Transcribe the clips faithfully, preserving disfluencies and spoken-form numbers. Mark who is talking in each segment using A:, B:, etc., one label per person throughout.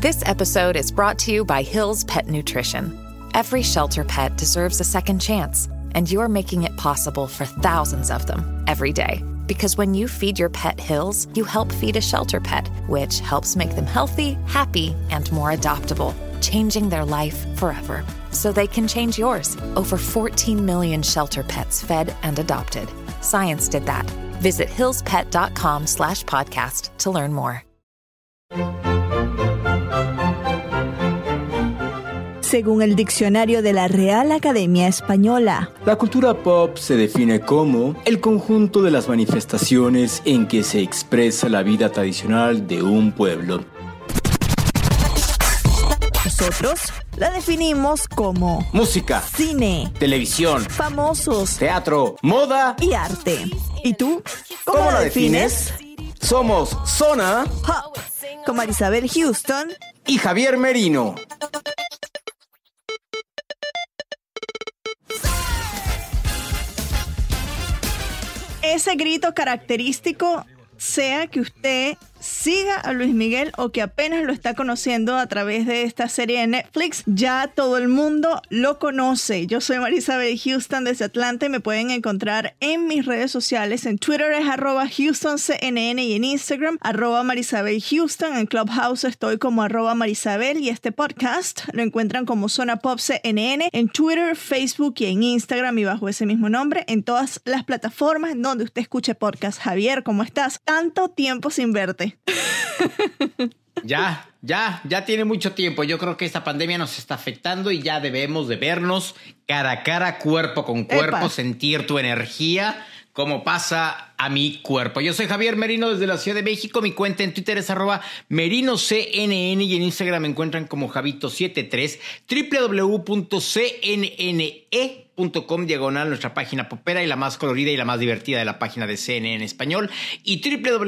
A: This episode is brought to you by Hill's Pet Nutrition. Every shelter pet deserves a second chance, and you're making it possible for thousands of them every day. Because when you feed your pet Hill's, you help feed a shelter pet, which helps make them healthy, happy, and more adoptable, changing their life forever. So they can change yours. Over fourteen million shelter pets fed and adopted. Science did that. Visit hillspet.com slash podcast to learn more.
B: Según el diccionario de la Real Academia Española,
C: la cultura pop se define como el conjunto de las manifestaciones en que se expresa la vida tradicional de un pueblo.
B: Nosotros la definimos como
C: música,
B: cine,
C: televisión,
B: famosos,
C: teatro, moda
B: y arte. ¿Y tú? ¿Cómo,
C: ¿Cómo
B: la
C: la
B: defines?
C: defines? Somos Zona
B: Pop, con Marisabel Houston
C: y Javier Merino.
B: Ese grito característico, sea que usted siga a Luis Miguel o que apenas lo está conociendo a través de esta serie de Netflix, ya todo el mundo lo conoce. Yo soy Marisabel Houston desde Atlanta y me pueden encontrar en mis redes sociales. En Twitter es arroba HoustonCNN y en Instagram arroba Marisabel Houston. En Clubhouse estoy como arroba Marisabel y este podcast lo encuentran como Zona Pop C N N en Twitter, Facebook y en Instagram y bajo ese mismo nombre en todas las plataformas en donde usted escuche podcast. Javier, ¿cómo estás? Tanto tiempo sin verte.
D: Ya, ya, ya tiene mucho tiempo. Yo creo que esta pandemia nos está afectando y ya debemos de vernos cara a cara, cuerpo con cuerpo,
B: Epa.
D: sentir tu energía, como pasa a mi cuerpo. Yo soy Javier Merino desde la Ciudad de México. Mi cuenta en Twitter es arroba MerinoCNN y en Instagram me encuentran como Javito setenta y tres, www.cnne.com diagonal nuestra página popera y la más colorida y la más divertida de la página de C N N en español y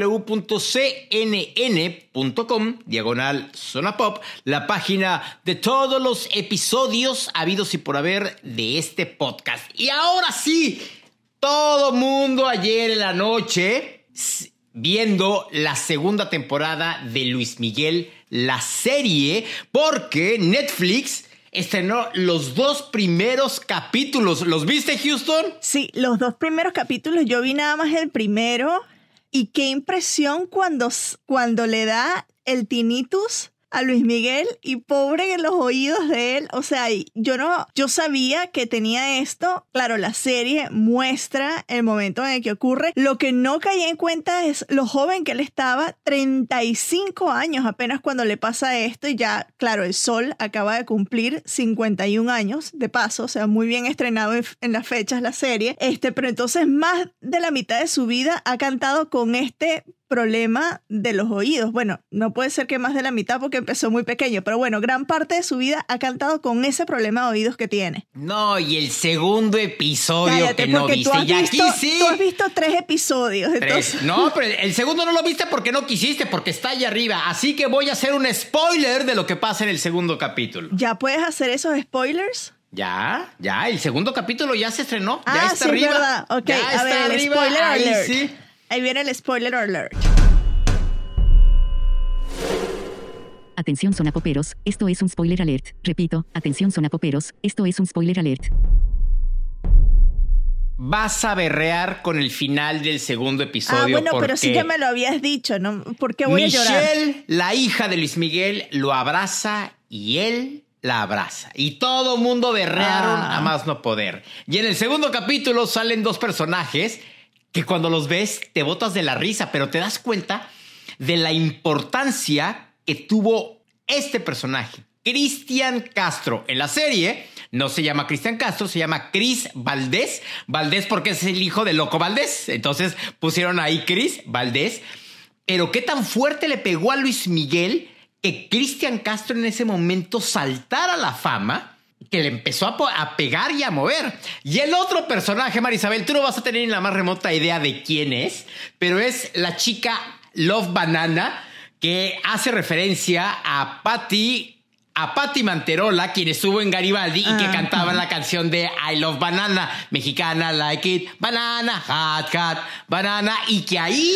D: www.cnn.com diagonal Zona Pop, la página de todos los episodios habidos y por haber de este podcast. Y ahora sí, todo mundo ayer en la noche viendo la segunda temporada de Luis Miguel, la serie, porque Netflix estrenó los dos primeros capítulos. ¿Los viste, Houston?
B: Sí, los dos primeros capítulos. Yo vi nada más el primero y qué impresión cuando, cuando le da el tinnitus a Luis Miguel y pobre en los oídos de él. O sea, yo no, yo sabía que tenía esto. Claro, la serie muestra el momento en el que ocurre. Lo que no caí en cuenta es lo joven que él estaba, treinta y cinco años apenas cuando le pasa esto. Y ya, claro, el Sol acaba de cumplir cincuenta y un años de paso. O sea, muy bien estrenado en, en las fechas la serie. Este, pero entonces más de la mitad de su vida ha cantado con este problema de los oídos. Bueno, no puede ser que más de la mitad porque empezó muy pequeño, pero bueno, gran parte de su vida ha cantado con ese problema de oídos que tiene.
D: No, y el segundo episodio
B: Cállate,
D: que no
B: porque
D: viste.
B: tú has
D: Y
B: visto,
D: aquí sí.
B: tú has visto tres episodios.
D: Tres.
B: Entonces...
D: No, pero el segundo no lo viste porque no quisiste, porque está allá arriba. Así que voy a hacer un spoiler de lo que pasa en el segundo capítulo.
B: ¿Ya puedes hacer esos spoilers?
D: Ya, ya, el segundo capítulo ya se estrenó.
B: Ah,
D: ya está
B: sí,
D: arriba.
B: es verdad. Ok,
D: ya
B: a
D: está
B: ver, el
D: arriba.
B: spoiler
D: Ahí
B: alert.
D: sí.
B: Ahí viene el spoiler alert.
E: Atención Zona Poperos, esto es un spoiler alert. Repito, atención Zona Poperos, esto es un spoiler alert.
D: Vas a berrear con el final del segundo episodio.
B: Ah, bueno,
D: porque
B: pero sí que me lo habías dicho, ¿no? ¿Por qué voy
D: Michelle,
B: a llorar?
D: la hija de Luis Miguel, lo abraza y él la abraza. Y todo mundo berrearon
B: Ah.
D: a más no poder. Y en el segundo capítulo salen dos personajes que cuando los ves te botas de la risa, pero te das cuenta de la importancia que tuvo este personaje, Cristian Castro. En la serie no se llama Cristian Castro, se llama Cris Valdés. Valdés porque es el hijo de Loco Valdés. Entonces pusieron ahí Cris Valdés. Pero qué tan fuerte le pegó a Luis Miguel que Cristian Castro en ese momento saltara a la fama, que le empezó a, a pegar y a mover. Y el otro personaje, Marisabel, tú no vas a tener ni la más remota idea de quién es, pero es la chica Love Banana, que hace referencia a Patti a Patti Manterola, quien estuvo en Garibaldi y que
B: Ah,
D: cantaba la canción de I Love Banana, mexicana, like it, banana, hot, hot, banana, y que ahí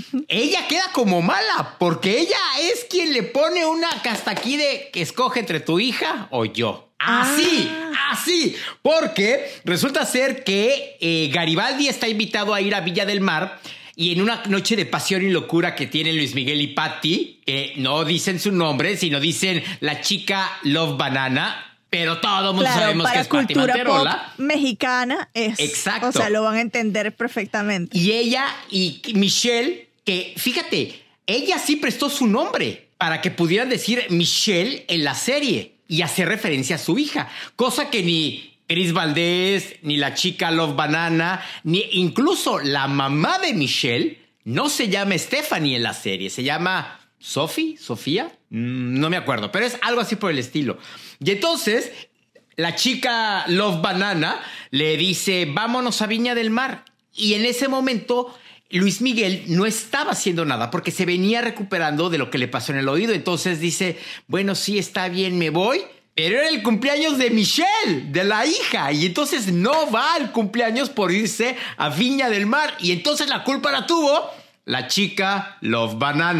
D: ella queda como mala, porque ella es quien le pone una hasta aquí de que escoge entre tu hija o yo. Así,
B: Ah.
D: así, porque resulta ser que eh, Garibaldi está invitado a ir a Villa del Mar. Y en una noche de pasión y locura que tienen Luis Miguel y Patti, que no dicen su nombre, sino dicen la chica Love Banana, pero todo el mundo
B: Claro,
D: sabemos
B: para
D: que es Patti
B: cultura
D: Manterola.
B: pop mexicana es.
D: Exacto.
B: O sea, lo van a entender perfectamente.
D: Y ella y Michelle, que fíjate, ella sí prestó su nombre para que pudieran decir Michelle en la serie y hacer referencia a su hija, cosa que ni Cris Valdés, ni la chica Love Banana, ni incluso la mamá de Michelle no se llama Stephanie en la serie, se llama Sophie, Sofía, mm, no me acuerdo, pero es algo así por el estilo. Y entonces la chica Love Banana le dice, vámonos a Viña del Mar. Y en ese momento Luis Miguel no estaba haciendo nada porque se venía recuperando de lo que le pasó en el oído. Entonces dice, bueno, sí, está bien, me voy. Pero era el cumpleaños de Michelle, de la hija. Y entonces no va al cumpleaños por irse a Viña del Mar. Y entonces la culpa la tuvo la chica Love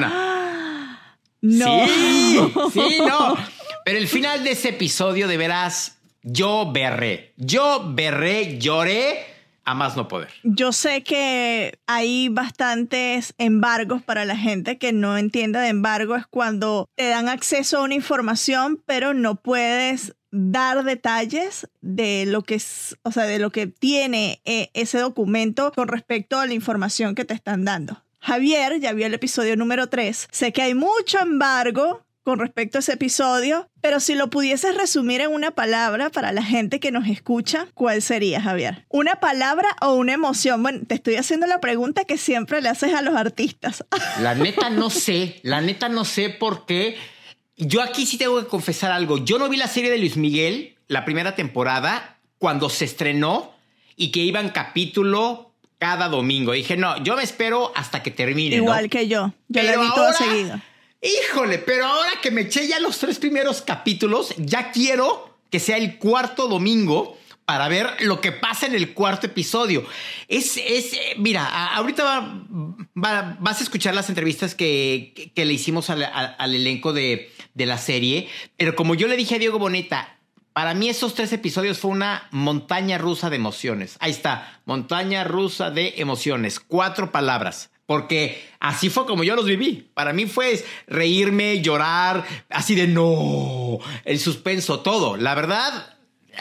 D: Banana.
B: No.
D: Sí, sí, no. Pero el final de ese episodio, de veras, yo berré. Yo berré, lloré. A más no poder.
B: Yo sé que hay bastantes embargos para la gente que no entiende de embargo. Es cuando te dan acceso a una información, pero no puedes dar detalles de lo que es, o sea, de lo que tiene eh, ese documento con respecto a la información que te están dando. Javier ya vio el episodio número tres. Sé que hay mucho embargo con respecto a ese episodio, pero si lo pudieses resumir en una palabra para la gente que nos escucha, ¿cuál sería, Javier? ¿Una palabra o una emoción? Bueno, te estoy haciendo la pregunta que siempre le haces a los artistas.
D: La neta no sé, la neta no sé por qué. Yo aquí sí tengo que confesar algo. Yo no vi la serie de Luis Miguel, la primera temporada, cuando se estrenó y que iban capítulo cada domingo. Dije, no, yo me espero hasta que termine.
B: Igual
D: ¿no?
B: que yo. Yo
D: Pero
B: la vi todo
D: ahora,
B: seguido.
D: Híjole, pero ahora que me eché ya los tres primeros capítulos, ya quiero que sea el cuarto domingo para ver lo que pasa en el cuarto episodio. Es, es mira, a, ahorita va, va, vas a escuchar las entrevistas que, que, que le hicimos al, al, al elenco de, de la serie, pero como yo le dije a Diego Boneta, para mí esos tres episodios fue una montaña rusa de emociones. Ahí está, montaña rusa de emociones, cuatro palabras. Porque así fue como yo los viví. Para mí fue reírme, llorar, así de no, el suspenso, todo. La verdad,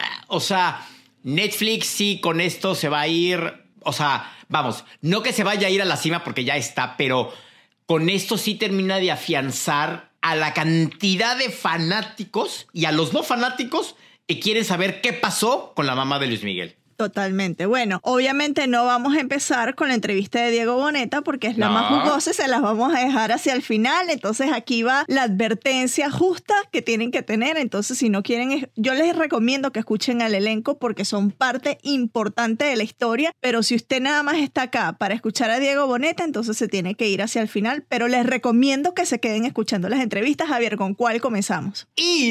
D: o sea, Netflix sí con esto se va a ir, o sea, vamos, no que se vaya a ir a la cima porque ya está, pero con esto sí termina de afianzar a la cantidad de fanáticos y a los no fanáticos que quieren saber qué pasó con la mamá de Luis Miguel.
B: Totalmente. Bueno, obviamente no vamos a empezar con la entrevista de Diego Boneta porque es la
D: No.
B: más jugosa y se las vamos a dejar hacia el final. Entonces aquí va la advertencia justa que tienen que tener. Entonces si no quieren, yo les recomiendo que escuchen al elenco porque son parte importante de la historia. Pero si usted nada más está acá para escuchar a Diego Boneta, entonces se tiene que ir hacia el final. Pero les recomiendo que se queden escuchando las entrevistas. Javier, ¿con cuál comenzamos?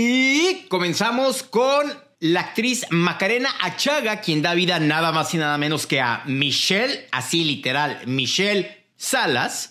D: Y comenzamos con la actriz Macarena Achaga, quien da vida nada más y nada menos que a Michelle, así literal, Michelle Salas,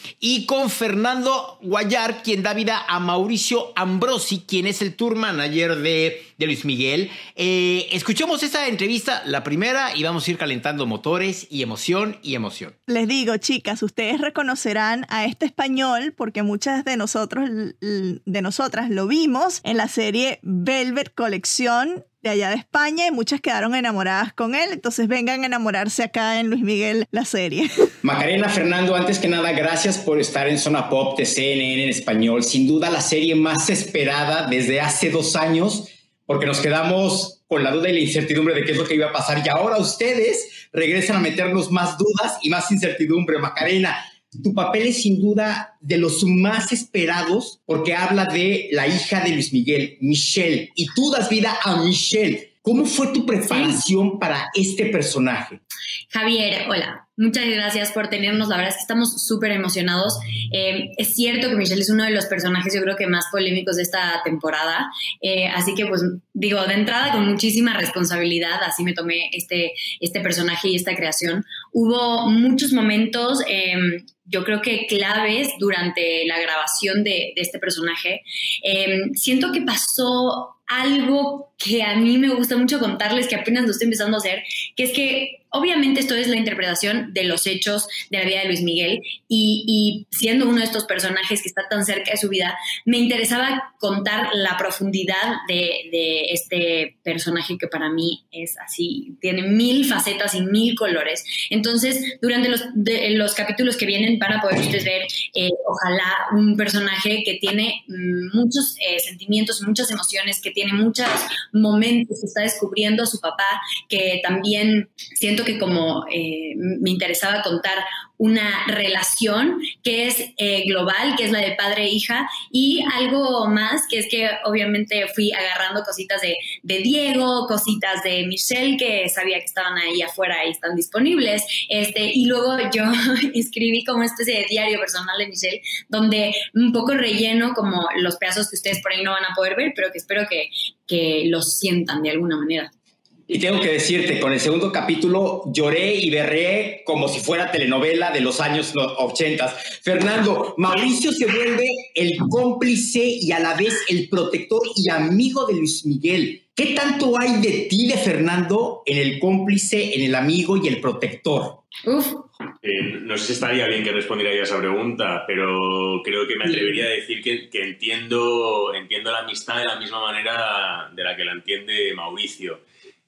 D: y con Fernando Guayar, quien da vida a Mauricio Ambrosi, quien es el tour manager de, de Luis Miguel. Eh, escuchemos esta entrevista, la primera, y vamos a ir calentando motores y emoción y emoción.
B: Les digo, chicas, ustedes reconocerán a este español porque muchas de nosotros, de nosotras lo vimos en la serie Velvet Colección de allá de España y muchas quedaron enamoradas con él. Entonces vengan a enamorarse acá en Luis Miguel, la serie.
C: Macarena, Fernando, antes que nada, gracias por estar en Zona Pop de C N N en español. Sin duda la serie más esperada desde hace dos años, porque nos quedamos con la duda y la incertidumbre de qué es lo que iba a pasar. Y ahora ustedes regresan a meternos más dudas y más incertidumbre. Macarena, tu papel es sin duda de los más esperados porque habla de la hija de Luis Miguel, Michelle, y tú das vida a Michelle. ¿Cómo fue tu preparación sí. para este personaje?
F: Javier, hola. Muchas gracias por tenernos. La verdad es que estamos súper emocionados. Eh, es cierto que Michelle es uno de los personajes, yo creo que más polémicos de esta temporada. Eh, así que, pues, digo, de entrada con muchísima responsabilidad, así me tomé este, este personaje y esta creación. Hubo muchos momentos, eh, yo creo que claves durante la grabación de, de este personaje. Eh, siento que pasó algo que a mí me gusta mucho contarles, que apenas lo estoy empezando a hacer, que es que obviamente esto es la interpretación de los hechos de la vida de Luis Miguel y, y siendo uno de estos personajes que está tan cerca de su vida, me interesaba contar la profundidad de, de este personaje que para mí es así, tiene mil facetas y mil colores. Entonces, durante los, de, los capítulos que vienen van a poder ustedes ver, eh, ojalá, un personaje que tiene mm, muchos eh, sentimientos, muchas emociones, que tiene muchos momentos, que está descubriendo a su papá, que también siento que como eh, me interesaba contar una relación que es eh, global, que es la de padre e hija, y algo más, que es que obviamente fui agarrando cositas de, de Diego, cositas de Michelle, que sabía que estaban ahí afuera y están disponibles, este, y luego yo escribí como una especie de diario personal de Michelle, donde un poco relleno como los pedazos que ustedes por ahí no van a poder ver, pero que espero que, que los sientan de alguna manera.
C: Y tengo que decirte, con el segundo capítulo lloré y berré como si fuera telenovela de los años ochenta. Fernando, Mauricio se vuelve el cómplice y a la vez el protector y amigo de Luis Miguel. ¿Qué tanto hay de ti, de Fernando, en el cómplice, en el amigo y el protector?
F: Uf.
G: Eh, no sé si estaría bien que respondiera yo a esa pregunta, pero creo que me atrevería a decir que, que entiendo, entiendo la amistad de la misma manera de la que la entiende Mauricio.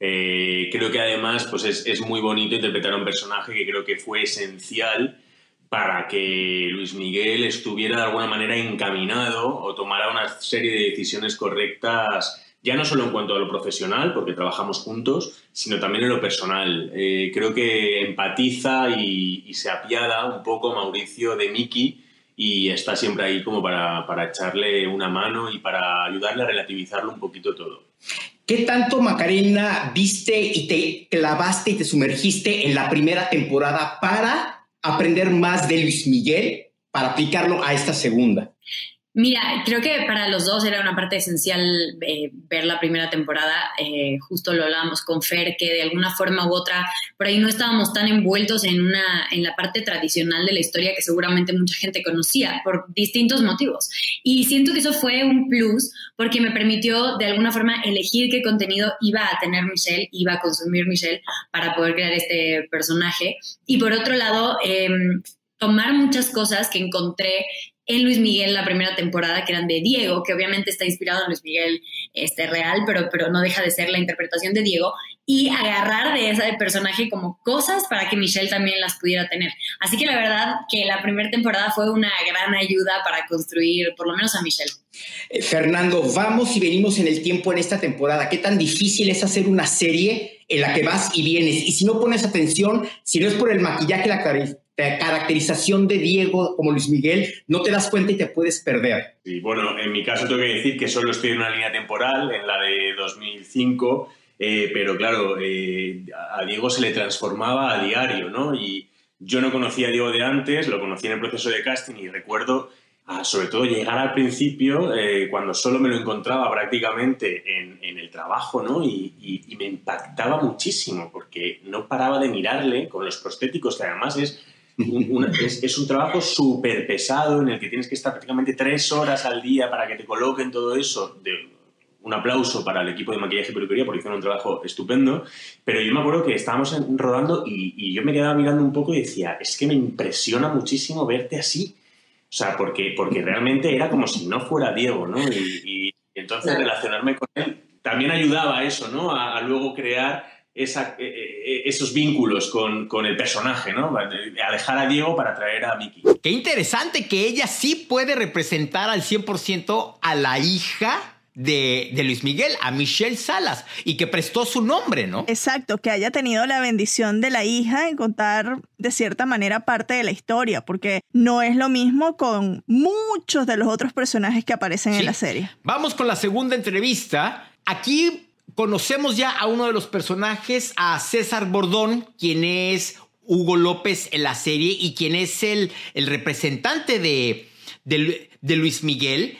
G: Eh, creo que además pues es, es muy bonito interpretar a un personaje que creo que fue esencial para que Luis Miguel estuviera de alguna manera encaminado o tomara una serie de decisiones correctas, ya no solo en cuanto a lo profesional, porque trabajamos juntos, sino también en lo personal. Eh, creo que empatiza y, y se apiada un poco Mauricio de Miki y está siempre ahí como para, para echarle una mano y para ayudarle a relativizarlo un poquito todo.
C: ¿Qué tanto, Macarena, viste y te clavaste y te sumergiste en la primera temporada para aprender más de Luis Miguel, para aplicarlo a esta segunda?
F: Mira, creo que para los dos era una parte esencial eh, ver la primera temporada. Eh, justo lo hablábamos con Fer, que de alguna forma u otra por ahí no estábamos tan envueltos en, una, en la parte tradicional de la historia que seguramente mucha gente conocía por distintos motivos. Y siento que eso fue un plus porque me permitió de alguna forma elegir qué contenido iba a tener Michelle, iba a consumir Michelle para poder crear este personaje. Y por otro lado, eh, tomar muchas cosas que encontré en Luis Miguel la primera temporada, que eran de Diego, que obviamente está inspirado en Luis Miguel este, real, pero, pero no deja de ser la interpretación de Diego, y agarrar de ese personaje como cosas para que Michelle también las pudiera tener. Así que la verdad que la primera temporada fue una gran ayuda para construir, por lo menos a Michelle.
C: Eh, Fernando, vamos y venimos en el tiempo en esta temporada. ¿Qué tan difícil es hacer una serie en la que vas y vienes? Y si no pones atención, si no es por el maquillaje, la característica, la caracterización de Diego como Luis Miguel, no te das cuenta y te puedes perder.
G: Sí, bueno, en mi caso tengo que decir que solo estoy en una línea temporal, en la de dos mil cinco, eh, pero claro, eh, a Diego se le transformaba a diario, ¿no? Y yo no conocía a Diego de antes, lo conocí en el proceso de casting y recuerdo, ah, sobre todo, llegar al principio, eh, cuando solo me lo encontraba prácticamente en, en el trabajo, ¿no? Y, y, y me impactaba muchísimo, porque no paraba de mirarle con los prostéticos, que además es... Una, es, es un trabajo súper pesado en el que tienes que estar prácticamente tres horas al día para que te coloquen todo eso. De, un aplauso para el equipo de maquillaje y peluquería porque hicieron un trabajo estupendo. Pero yo me acuerdo que estábamos en, rodando y, y yo me quedaba mirando un poco y decía, es que me impresiona muchísimo verte así. O sea, porque, porque realmente era como si no fuera Diego, ¿no? Y, y entonces claro, relacionarme con él también ayudaba a eso, ¿no? A, a luego crear... Esa, eh, esos vínculos con, con el personaje, ¿no? Alejar a Diego para traer a Miki.
D: Qué interesante que ella sí puede representar al cien por ciento a la hija de, de Luis Miguel, a Michelle Salas, y que prestó su nombre, ¿no?
B: Exacto, que haya tenido la bendición de la hija en contar de cierta manera parte de la historia, porque no es lo mismo con muchos de los otros personajes que aparecen sí. en la serie.
D: Vamos con la segunda entrevista. Aquí conocemos ya a uno de los personajes, a César Bordón, quien es Hugo López en la serie y quien es el, el representante de, de, de Luis Miguel.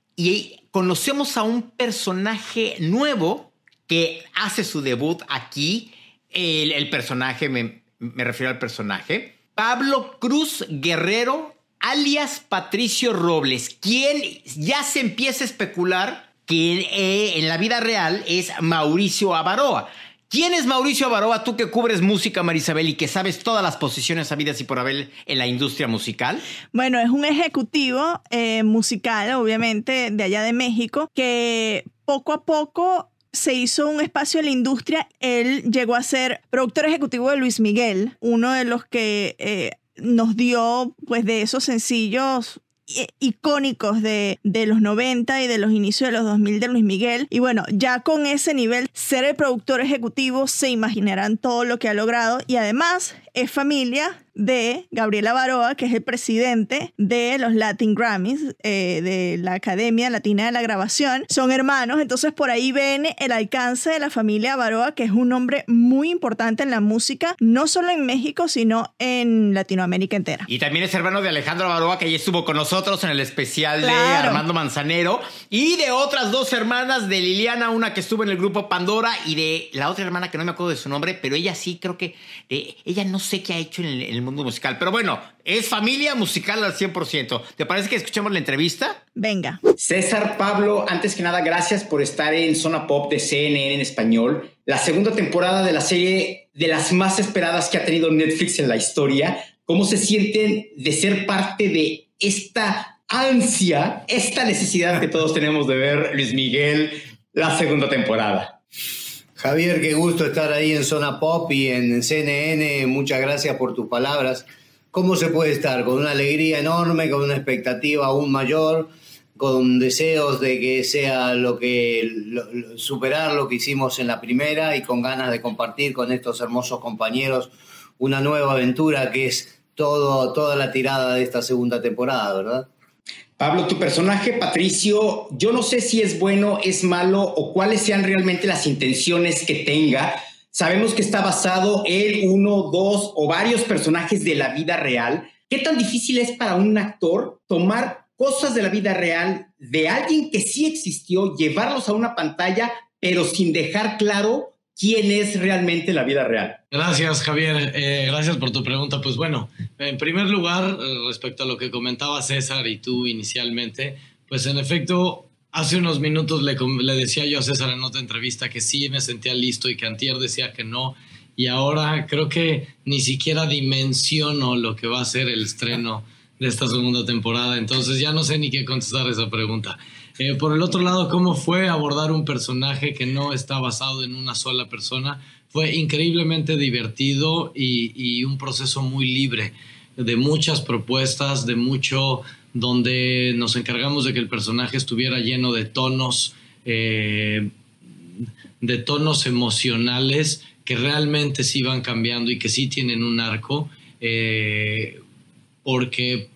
D: Y conocemos a un personaje nuevo que hace su debut aquí. El, el personaje, me, me refiero al personaje, Pablo Cruz Guerrero, alias Patricio Robles, quien ya se empieza a especular que eh, en la vida real es Mauricio Abaroa. ¿Quién es Mauricio Abaroa? Tú que cubres música, Marisabel, y que sabes todas las posiciones habidas y por haber en la industria musical.
B: Bueno, es un ejecutivo eh, musical, obviamente, de allá de México, que poco a poco se hizo un espacio en la industria. Él llegó a ser productor ejecutivo de Luis Miguel, uno de los que eh, nos dio, pues, de esos sencillos icónicos de, de los noventa y de los inicios de los dos mil de Luis Miguel. Y bueno, ya con ese nivel, ser el productor ejecutivo, se imaginarán todo lo que ha logrado. Y además es familia de Gabriel Abaroa, que es el presidente de los Latin Grammys, eh, de la Academia Latina de la Grabación. Son hermanos, entonces por ahí ven el alcance de la familia Abaroa, que es un nombre muy importante en la música, no solo en México, sino en Latinoamérica entera.
D: Y también es hermano de Alejandro Abaroa, que ya estuvo con nosotros en el especial
B: Claro.
D: de Armando Manzanero, y de otras dos hermanas, de Liliana, una que estuvo en el grupo Pandora, y de la otra hermana que no me acuerdo de su nombre, pero ella sí creo que, eh, ella no sé qué ha hecho en el, en el mundo musical, pero bueno, es familia musical al cien por ciento. ¿Te parece que escuchemos la entrevista?
B: Venga.
C: César, Pablo, antes que nada, gracias por estar en Zona Pop de C N N en español. La segunda temporada de la serie de las más esperadas que ha tenido Netflix en la historia. ¿Cómo se sienten de ser parte de esta ansia, esta necesidad que todos tenemos de ver Luis Miguel la segunda temporada?
H: Javier, qué gusto estar ahí en Zona Pop y en C N N. Muchas gracias por tus palabras. ¿Cómo se puede estar? Con una alegría enorme, con una expectativa aún mayor, con deseos de que sea lo que lo, lo, superar lo que hicimos en la primera y con ganas de compartir con estos hermosos compañeros una nueva aventura que es todo, toda la tirada de esta segunda temporada, ¿verdad?
C: Pablo, tu personaje, Patricio, yo no sé si es bueno, es malo o cuáles sean realmente las intenciones que tenga. Sabemos que está basado en uno, dos o varios personajes de la vida real. ¿Qué tan difícil es para un actor tomar cosas de la vida real de alguien que sí existió, llevarlos a una pantalla, pero sin dejar claro quién es realmente la vida real?
I: Gracias, Javier. Eh, gracias por tu pregunta. Pues bueno, en primer lugar, respecto a lo que comentaba César y tú inicialmente, pues en efecto, hace unos minutos le, le decía yo a César en otra entrevista que sí me sentía listo y que antier decía que no. Y ahora creo que ni siquiera dimensiono lo que va a ser el estreno de esta segunda temporada. Entonces ya no sé ni qué contestar a esa pregunta. Eh, por el otro lado, ¿cómo fue abordar un personaje que no está basado en una sola persona? Fue increíblemente divertido y, y un proceso muy libre, de muchas propuestas, de mucho donde nos encargamos de que el personaje estuviera lleno de tonos, eh, de tonos emocionales que realmente sí van cambiando y que sí tienen un arco, eh, porque...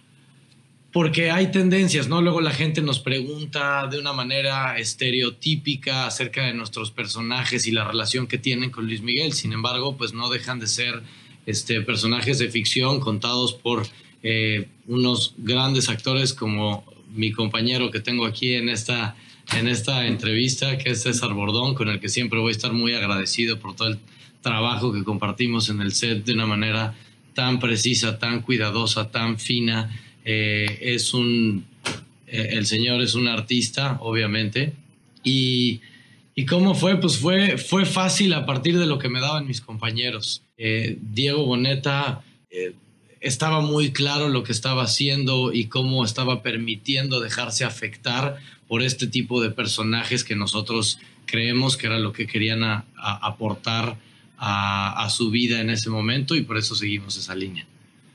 I: Porque hay tendencias, ¿no? Luego la gente nos pregunta de una manera estereotípica acerca de nuestros personajes y la relación que tienen con Luis Miguel. Sin embargo, pues no dejan de ser este, personajes de ficción contados por eh, unos grandes actores como mi compañero que tengo aquí en esta, en esta entrevista, que es César Bordón, con el que siempre voy a estar muy agradecido por todo el trabajo que compartimos en el set de una manera tan precisa, tan cuidadosa, tan fina. Eh, es un eh, el señor es un artista, obviamente, y, y cómo fue, pues fue, fue fácil a partir de lo que me daban mis compañeros. eh, Diego Boneta eh, estaba muy claro lo que estaba haciendo y cómo estaba permitiendo dejarse afectar por este tipo de personajes que nosotros creemos que era lo que querían a, a aportar a, a su vida en ese momento, y por eso seguimos esa línea.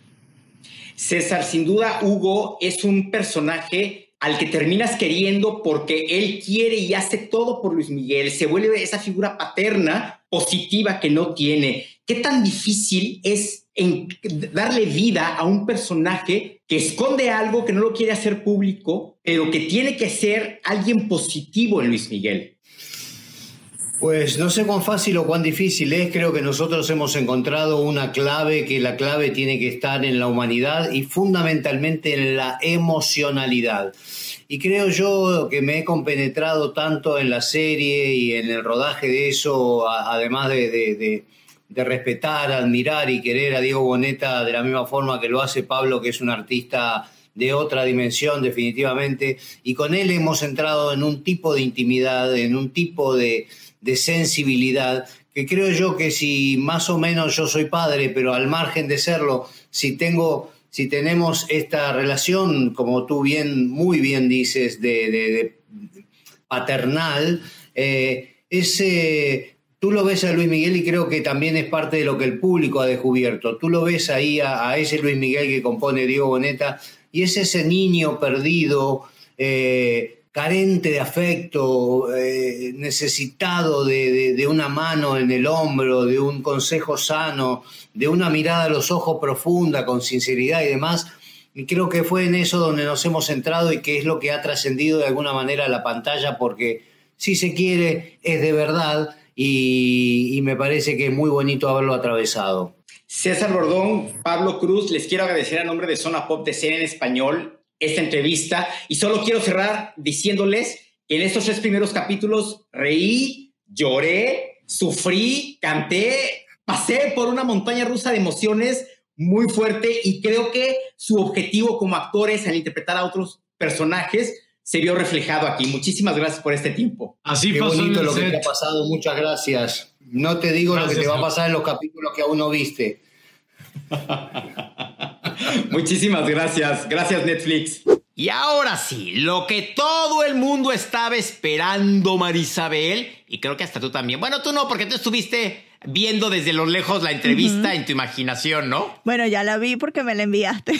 C: César, sin duda, Hugo es un personaje al que terminas queriendo porque él quiere y hace todo por Luis Miguel. Se vuelve esa figura paterna positiva que no tiene. ¿Qué tan difícil es en darle vida a un personaje que esconde algo, que no lo quiere hacer público, pero que tiene que ser alguien positivo en Luis Miguel?
H: Pues no sé cuán fácil o cuán difícil es. Creo que nosotros hemos encontrado una clave, que la clave tiene que estar en la humanidad y fundamentalmente en la emocionalidad. Y creo yo que me he compenetrado tanto en la serie y en el rodaje de eso, a, además de, de, de, de respetar, admirar y querer a Diego Boneta de la misma forma que lo hace Pablo, que es un artista de otra dimensión definitivamente, y con él hemos entrado en un tipo de intimidad, en un tipo de de sensibilidad, que creo yo que si más o menos yo soy padre, pero al margen de serlo, si tengo, si tenemos esta relación, como tú bien, muy bien dices, de, de, de paternal, eh, ese, tú lo ves a Luis Miguel y creo que también es parte de lo que el público ha descubierto. Tú lo ves ahí a, a ese Luis Miguel que compone Diego Boneta y es ese niño perdido, eh, carente de afecto, eh, necesitado de, de, de una mano en el hombro, de un consejo sano, de una mirada a los ojos profunda, con sinceridad y demás. Y creo que fue en eso donde nos hemos centrado y que es lo que ha trascendido de alguna manera a la pantalla, porque si se quiere es de verdad y, y me parece que es muy bonito haberlo atravesado.
C: César Bordón, Pablo Cruz, les quiero agradecer a nombre de Zona Pop de C N N en español esta entrevista y solo quiero cerrar diciéndoles que en estos tres primeros capítulos reí, lloré, sufrí, canté, pasé por una montaña rusa de emociones muy fuerte y creo que su objetivo como actores al interpretar a otros personajes se vio reflejado aquí. Muchísimas gracias por este tiempo.
I: Así
H: Qué
I: pasó
H: bonito
I: en el
H: lo que
I: set.
H: te ha pasado, muchas gracias. No te digo
I: Gracias,
H: lo que te va a
I: Javi.
H: pasar en los capítulos que aún no viste.
C: Muchísimas gracias. Gracias, Netflix.
D: Y ahora sí, lo que todo el mundo estaba esperando, Marisabel, y creo que hasta tú también. Bueno, tú no, porque tú estuviste viendo desde lo lejos la entrevista uh-huh. en tu imaginación, ¿no?
B: Bueno, ya la vi porque me la enviaste.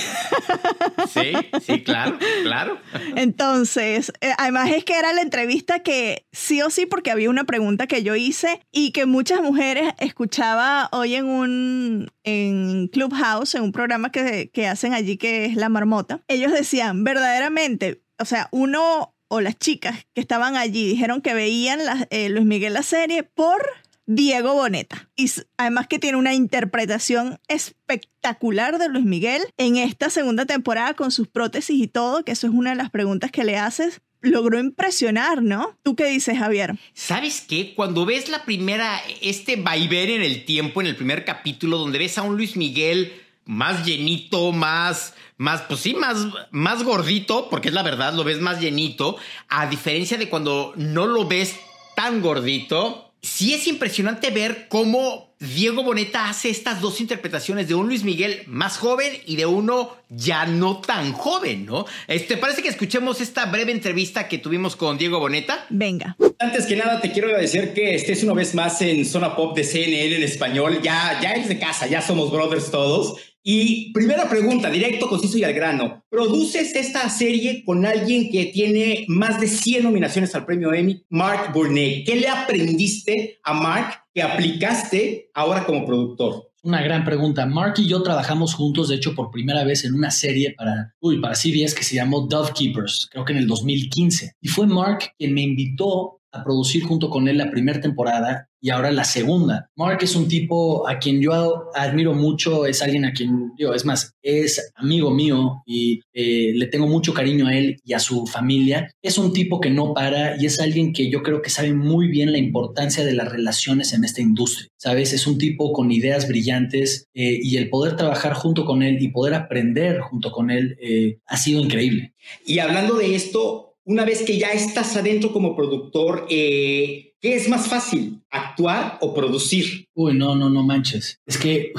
D: Sí, sí, claro, claro.
B: Entonces, eh, además es que era la entrevista que sí o sí, porque había una pregunta que yo hice y que muchas mujeres escuchaba hoy en un en Clubhouse, en un programa que, que hacen allí que es La Marmota. Ellos decían, verdaderamente, o sea, uno o las chicas que estaban allí dijeron que veían la, eh, Luis Miguel la serie por Diego Boneta. Y además que tiene una interpretación espectacular de Luis Miguel en esta segunda temporada con sus prótesis y todo, que eso es una de las preguntas que le haces. Logró impresionar, ¿no? ¿Tú qué dices, Javier?
D: ¿Sabes qué? Cuando ves la primera, este vaivén en el tiempo, en el primer capítulo, donde ves a un Luis Miguel más llenito, más, más, pues sí, más, más gordito, porque es la verdad, lo ves más llenito, a diferencia de cuando no lo ves tan gordito. Sí es impresionante ver cómo Diego Boneta hace estas dos interpretaciones de un Luis Miguel más joven y de uno ya no tan joven, ¿no? ¿Te parece que escuchemos esta breve entrevista que tuvimos con Diego Boneta?
B: Venga.
C: Antes que nada, te quiero agradecer que estés una vez más en Zona Pop de C N N en español. Ya, ya eres de casa, ya somos brothers todos. Y primera pregunta, directo, conciso y al grano. ¿Produces esta serie con alguien que tiene más de cien nominaciones al premio Emmy, Mark Burnett? ¿Qué le aprendiste a Mark que aplicaste ahora como productor?
J: Una gran pregunta. Mark y yo trabajamos juntos, de hecho, por primera vez en una serie para, uy, para C B S que se llamó Dove Keepers, creo que en el dos mil quince. Y fue Mark quien me invitó a producir junto con él la primera temporada y ahora la segunda. Mark es un tipo a quien yo admiro mucho, es alguien a quien, digo, es más, es amigo mío y eh, le tengo mucho cariño a él y a su familia. Es un tipo que no para y es alguien que yo creo que sabe muy bien la importancia de las relaciones en esta industria, ¿sabes? Es un tipo con ideas brillantes eh, y el poder trabajar junto con él y poder aprender junto con él eh, ha sido increíble.
C: Y hablando de esto, una vez que ya estás adentro como productor, eh, ¿qué es más fácil, actuar o producir?
J: Uy, no, no, no manches. Es que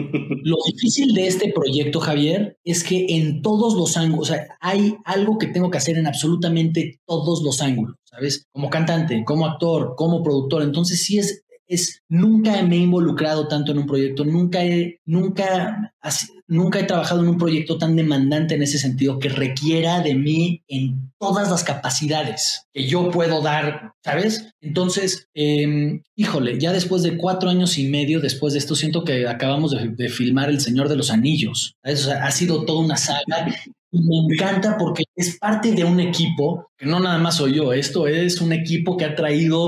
J: lo difícil de este proyecto, Javier, es que en todos los ángulos, o sea, hay algo que tengo que hacer en absolutamente todos los ángulos, ¿sabes? Como cantante, como actor, como productor. Entonces sí es, es nunca me he involucrado tanto en un proyecto, nunca he, nunca, nunca he trabajado en un proyecto tan demandante en ese sentido que requiera de mí en todas las capacidades que yo puedo dar, ¿sabes? Entonces, eh, híjole, ya después de cuatro años y medio después de esto, siento que acabamos de, de filmar El Señor de los Anillos, ¿sabes? O sea, ha sido toda una saga y me encanta porque es parte de un equipo que no nada más soy yo, esto es un equipo que ha traído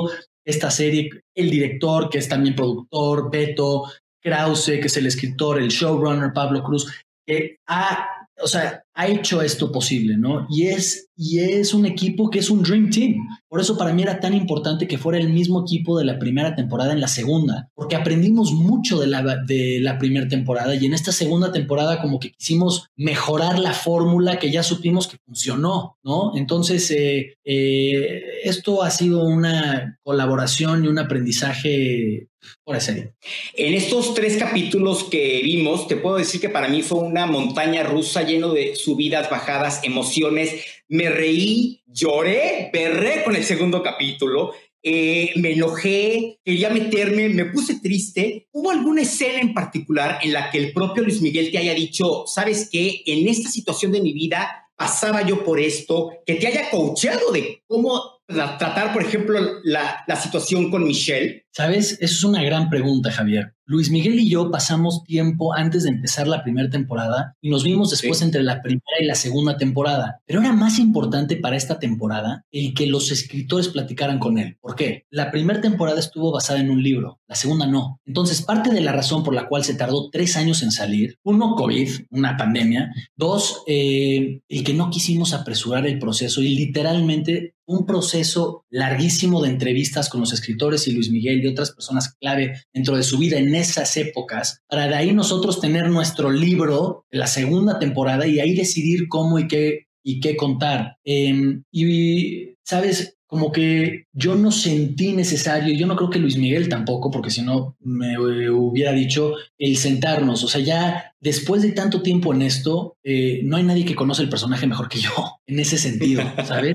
J: esta serie, el director, que es también productor, Beto, Krause, que es el escritor, el showrunner, Pablo Cruz, que ha, o sea, ha hecho esto posible, ¿no? Y es, y es un equipo que es un dream team. Por eso para mí era tan importante que fuera el mismo equipo de la primera temporada en la segunda, porque aprendimos mucho de la, de la primera temporada y en esta segunda temporada como que quisimos mejorar la fórmula que ya supimos que funcionó, ¿no? Entonces, eh, eh, esto ha sido una colaboración y un aprendizaje por serie.
C: En estos tres capítulos que vimos, te puedo decir que para mí fue una montaña rusa lleno de subidas, bajadas, emociones. Me reí, lloré, berré con el segundo capítulo, eh, me enojé, quería meterme, me puse triste. ¿Hubo alguna escena en particular en la que el propio Luis Miguel te haya dicho, sabes qué, en esta situación de mi vida pasaba yo por esto, que te haya coacheado de cómo tratar, por ejemplo, la, la situación con Michelle?
J: ¿Sabes? Eso es una gran pregunta, Javier. Luis Miguel y yo pasamos tiempo antes de empezar la primera temporada y nos vimos después sí. entre la primera y la segunda temporada. Pero era más importante para esta temporada el que los escritores platicaran con él. ¿Por qué? La primera temporada estuvo basada en un libro, la segunda no. Entonces, parte de la razón por la cual se tardó tres años en salir, uno, COVID, una pandemia, dos, eh, el que no quisimos apresurar el proceso y literalmente un proceso larguísimo de entrevistas con los escritores y Luis Miguel y otras personas clave dentro de su vida en esas épocas, para de ahí nosotros tener nuestro libro de la segunda temporada y ahí decidir cómo y qué, y qué contar. Eh, y, ¿sabes? Como que yo no sentí necesario, yo no creo que Luis Miguel tampoco, porque si no me hubiera dicho el sentarnos. O sea, ya después de tanto tiempo en esto, eh, no hay nadie que conoce el personaje mejor que yo, en ese sentido, ¿sabes?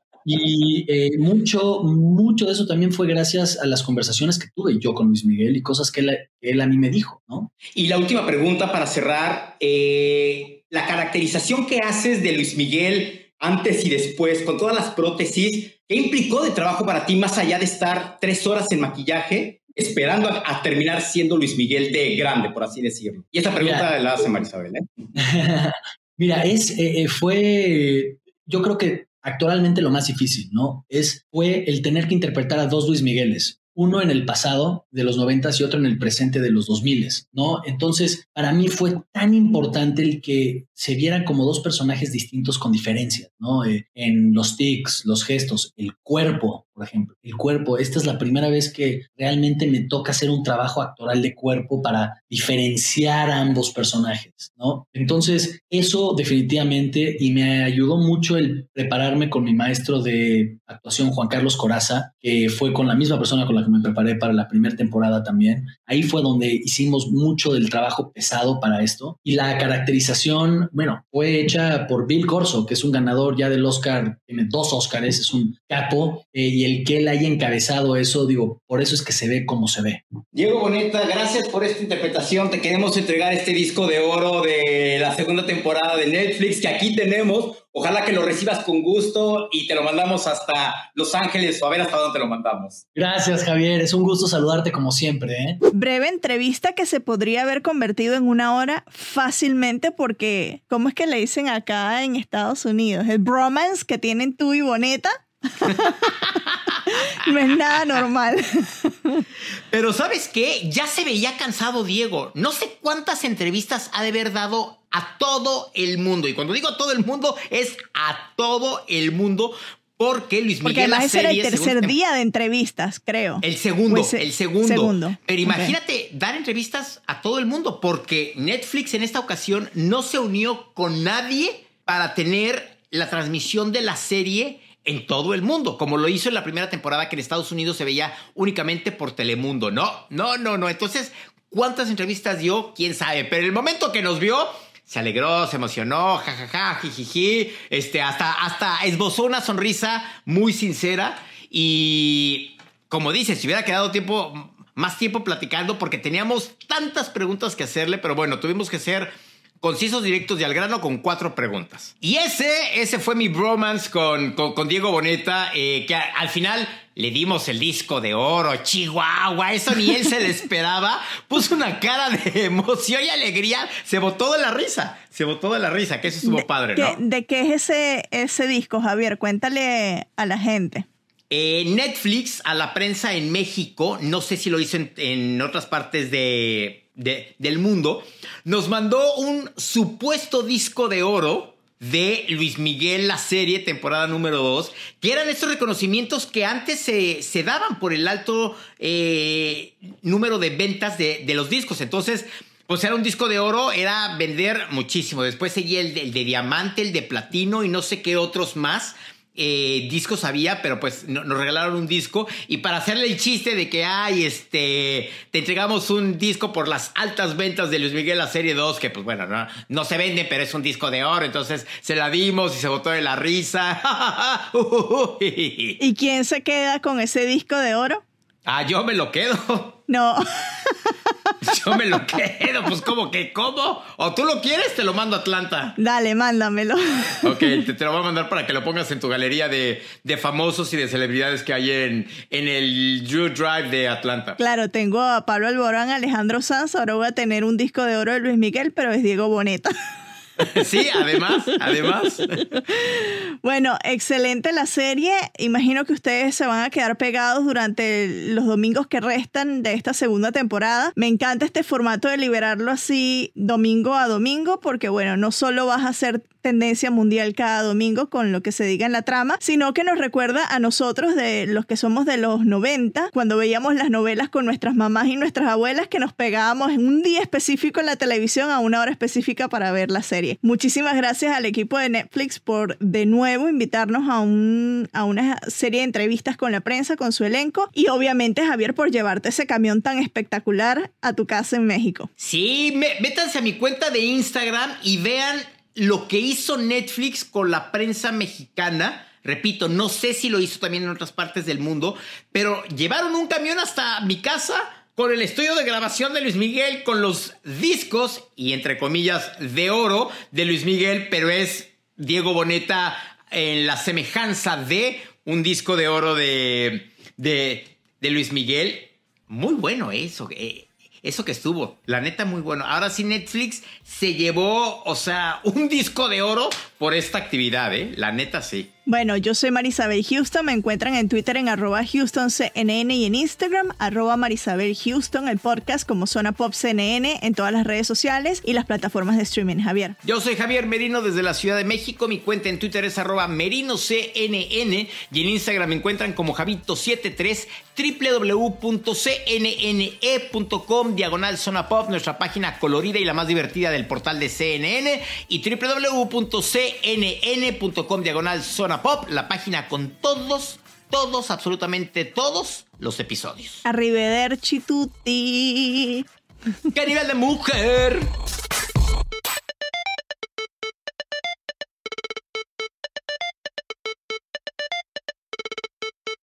J: Y eh, mucho, mucho de eso también fue gracias a las conversaciones que tuve yo con Luis Miguel y cosas que él, que él a mí me dijo, ¿no?
C: Y la última pregunta para cerrar, eh, la caracterización que haces de Luis Miguel antes y después, con todas las prótesis, ¿qué implicó de trabajo para ti más allá de estar tres horas en maquillaje esperando a, a terminar siendo Luis Miguel de grande, por así decirlo? Y esta pregunta Mira, la hace Marisabel, ¿eh?
J: Mira, es, eh, fue, yo creo que actualmente lo más difícil, ¿no? Es, fue el tener que interpretar a dos Luis Migueles. Uno en el pasado de los noventas y otro en el presente de los dos miles, ¿no? Entonces, para mí fue tan importante el que se vieran como dos personajes distintos con diferencias, ¿no? Eh, en los tics, los gestos, el cuerpo, por ejemplo. El cuerpo, esta es la primera vez que realmente me toca hacer un trabajo actoral de cuerpo para diferenciar a ambos personajes, ¿no? Entonces, eso definitivamente, y me ayudó mucho el prepararme con mi maestro de actuación, Juan Carlos Coraza, que fue con la misma persona con la que me preparé para la primera temporada también. Ahí fue donde hicimos mucho del trabajo pesado para esto. Y la caracterización, bueno, fue hecha por Bill Corso, que es un ganador ya del Oscar, tiene dos Oscars, es un capo, eh, y el que él haya encabezado eso, digo, por eso es que se ve como se ve.
C: Diego Boneta, gracias por esta interpretación. Te queremos entregar este disco de oro de la segunda temporada de Netflix que aquí tenemos. Ojalá que lo recibas con gusto y te lo mandamos hasta Los Ángeles o a ver hasta dónde te lo mandamos.
J: Gracias, Javier. Es un gusto saludarte como siempre, ¿eh?
B: Breve entrevista que se podría haber convertido en una hora fácilmente porque, ¿cómo es que le dicen acá en Estados Unidos? El bromance que tienen tú y Boneta. No es nada normal.
D: Pero ¿sabes qué? Ya se veía cansado Diego. No sé cuántas entrevistas ha de haber dado a todo el mundo. Y cuando digo a todo el mundo, es a todo el mundo. Porque Luis Miguel...
B: Porque además
D: la
B: ese era el
D: serie,
B: tercer
D: según...
B: día de entrevistas, creo.
D: El segundo,
B: Pues,
D: el segundo.
B: segundo.
D: Pero imagínate okay. dar entrevistas a todo el mundo. Porque Netflix en esta ocasión no se unió con nadie para tener la transmisión de la serie en todo el mundo, como lo hizo en la primera temporada que en Estados Unidos se veía únicamente por Telemundo. No, no, no, no. Entonces, ¿cuántas entrevistas dio? ¿Quién sabe? Pero el momento que nos vio, se alegró, se emocionó, jajaja, jijiji, este, hasta, hasta esbozó una sonrisa muy sincera y, como dices, si hubiera quedado tiempo, más tiempo platicando porque teníamos tantas preguntas que hacerle, pero bueno, tuvimos que ser concisos, directos y al grano con cuatro preguntas. Y ese, ese fue mi bromance con, con, con Diego Boneta, eh, que a, al final le dimos el disco de oro, Chihuahua, eso ni él se le esperaba. Puso una cara de emoción y alegría, se botó de la risa, se botó de la risa, que eso estuvo
B: de,
D: padre,
B: ¿no?
D: ¿no?
B: ¿De qué es ese, ese disco, Javier? Cuéntale a la gente.
D: Eh, Netflix a la prensa en México, no sé si lo hizo en, en otras partes de, de, del mundo, nos mandó un supuesto disco de oro de Luis Miguel, la serie, temporada número dos, que eran estos reconocimientos que antes se, se daban por el alto eh, número de ventas de, de los discos. Entonces, pues era un disco de oro, era vender muchísimo. Después seguía el de, el de diamante, el de platino y no sé qué otros más. Eh, discos había, pero pues no, nos regalaron un disco, y para hacerle el chiste de que ay, este, te entregamos un disco por las altas ventas de Luis Miguel, la serie dos, que pues bueno, no, no se vende, pero es un disco de oro, entonces se la dimos y se botó de la risa.
B: ¿Y quién se queda con ese disco de oro?
D: Ah, yo me lo quedo.
B: No.
D: Yo me lo quedo, pues ¿cómo que cómo? ¿O tú lo quieres? Te lo mando a Atlanta.
B: Dale, mándamelo.
D: Ok, te, te lo voy a mandar para que lo pongas en tu galería de, de famosos y de celebridades que hay en, en el Drew Drive de Atlanta.
B: Claro, tengo a Pablo Alborán, Alejandro Sanz, ahora voy a tener un disco de oro de Luis Miguel, pero es Diego Boneta.
D: Sí, además, además.
B: Bueno, excelente la serie. Imagino que ustedes se van a quedar pegados durante los domingos que restan de esta segunda temporada. Me encanta este formato de liberarlo así domingo a domingo, porque bueno, no solo vas a hacer tendencia mundial cada domingo con lo que se diga en la trama, sino que nos recuerda a nosotros, de los que somos de los noventa, cuando veíamos las novelas con nuestras mamás y nuestras abuelas, que nos pegábamos en un día específico en la televisión a una hora específica para ver la serie. Muchísimas gracias al equipo de Netflix por de nuevo invitarnos a, un, a una serie de entrevistas con la prensa, con su elenco, y obviamente Javier por llevarte ese camión tan espectacular a tu casa en México.
D: Sí, me, métanse a mi cuenta de Instagram y vean lo que hizo Netflix con la prensa mexicana. Repito, no sé si lo hizo también en otras partes del mundo, pero llevaron un camión hasta mi casa con el estudio de grabación de Luis Miguel, con los discos y entre comillas de oro de Luis Miguel, pero es Diego Boneta en la semejanza de un disco de oro de, de, de Luis Miguel. Muy bueno eso, eh. Eso que estuvo, la neta, muy bueno. Ahora sí, Netflix se llevó, o sea, un disco de oro por esta actividad, ¿eh? La neta, sí.
B: Bueno, yo soy Marisabel Houston. Me encuentran en Twitter en arroba HoustonCNN y en Instagram arroba Marisabel Houston, el podcast como Zona Pop C N N en todas las redes sociales y las plataformas de streaming. Javier.
D: Yo soy Javier Merino desde la Ciudad de México. Mi cuenta en Twitter es arroba MerinoCNN y en Instagram me encuentran como Javito setenta y tres, www.cnne.com, diagonal Zona Pop, nuestra página colorida y la más divertida del portal de C N N, y www.cnn.com, diagonal Zona Pop, la página con todos, todos, absolutamente todos los episodios.
B: Arrivederci tutti.
D: ¡Qué nivel de mujer!